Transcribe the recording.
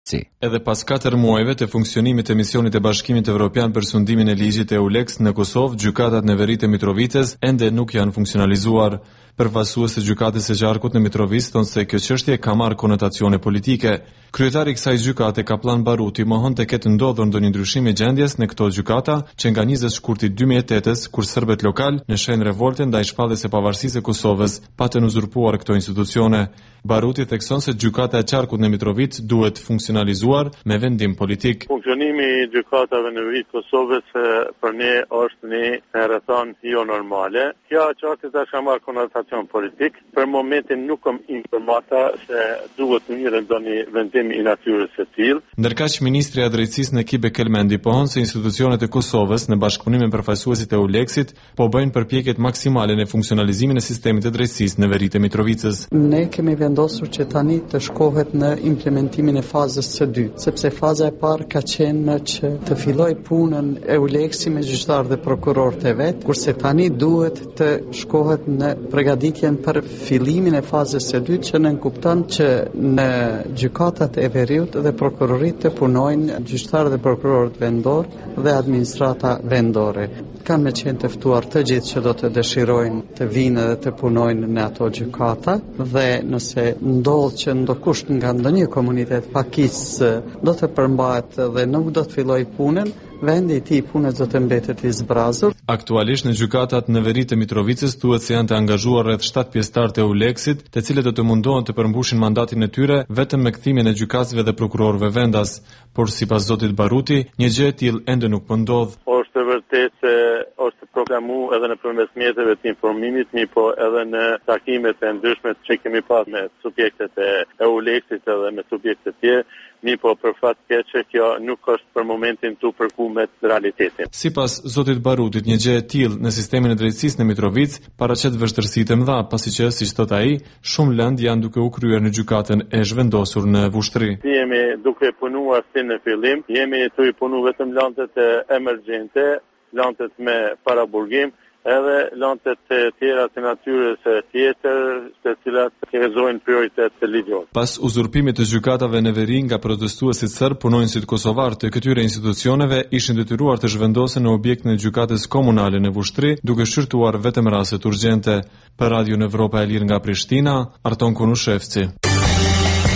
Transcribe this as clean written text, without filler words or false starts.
Edhe pas 4 muajve të funksionimit të misionit e Bashkimit Evropian për sundimin e ligjit e EULEX në Kosovë, gjykatat në veri të Mitrovicës ende nuk janë funksionalizuar. Përfaqësues të gjykatës së Gjarkut në Mitrovic thonë se kjo çështje ka marrë konotacione politike. Kryetari i kësaj gjykate, Kaplan Baruti, mohon të ketë ndodhur ndonjë ndryshim i gjendjes në këto gjykata që nga 20 shkurtit 2008-s, kur serbët lokal në shenjë revolte ndaj shpalljes së pavarësisë së Kosovës patën uzurpuar këto institucione. Baruti thekson se gjykata e Qarkut në Mitrovic duhet funksionalizuar me vendim politik. Funksionimi i gjykatave në veri të Kosovës për ne është një rrethon jo normale. Kjo çështje tash ka marrë konotacion politik. Për momentin nuk kam informata se duhet të mirë ndonjë vendim i natyrës së tillë. Ndërkaq ministri i drejtësisë në Kibe Kelmendi pohon se institucionet e Kosovës në bashkëpunim me përfaqësuesit e EULEX-it po bëjnë përpjekjet maksimale në funksionalizimin e sistemit të drejtësisë në veri të Mitrovicës. Ne kemi vendosur që tani të shkohet në implementimin e fazës së dytë, sepse faza e parë ka qenë që të filloj punën EULEX-i me gjyqtarë dhe prokurorët e vet, kurse tani duhet të shkohet në përgatitjen për fillimin e fazës së dytë, që nënkupton që në gjykatat e veriut dhe prokurorit të punojnë gjyqtarë dhe prokurorët vendor dhe administrata vendore. Kanë me qenë të ftuar të gjithë që do të dëshirojnë të vinë dhe të punojnë në ato gjykata, dhe nëse ndodh që ndokush nga ndonjë komunitet pakisë do të përmbahet dhe nuk do të fillojë punën, vendi i tij punës do të mbetet i zbrazur. Aktualisht në gjykatat në veri të Mitrovicës thuhet se janë të angazhuar rreth 7 pjesëtarë të EULEX-it, të cilët do të mundohen të përmbushin mandatin e tyre vetëm me kthimin e gjykatësve dhe prokurorëve vendas, por sipas zotit Baruti, një gjë e tillë ende nuk po ndodh. Është vërtet se është programuar edhe nëpërmes mjeteve të informimit, po edhe në takimet e ndryshme që kemi pasur me subjektet e EULEX-it edhe me subjekte të tjerë, po për fat keq që kjo nuk është për momentin tu përku me realitetin. Sipas zotit Barutit, një gjë e tillë në sistemin e drejtësisë në Mitrovic paraqet vështirësi të mëdha, pasi që, siç thot ai, shumë lëndë janë duke u kryer në gjykatën e zhvendosur në Vushtri. Jemi duke punuar si në fillim, jemi të punu vetëm lëndet emergjente, lëndet me paraburgim, edhe lëndet të tjera të natyrës tjetër, të cilat kërkojnë prioritet të ligjor. Pas uzurpimit të gjykatave në veri nga protestuesit serb, punonjësit kosovar të këtyre institucioneve ishin detyruar të zhvendosen në objektin e gjykatës komunale në Vushtri, duke shqyrtuar vetëm raste urgjente. Për Radio Evropa e Lirë nga Prishtina, Arton Kunushevci.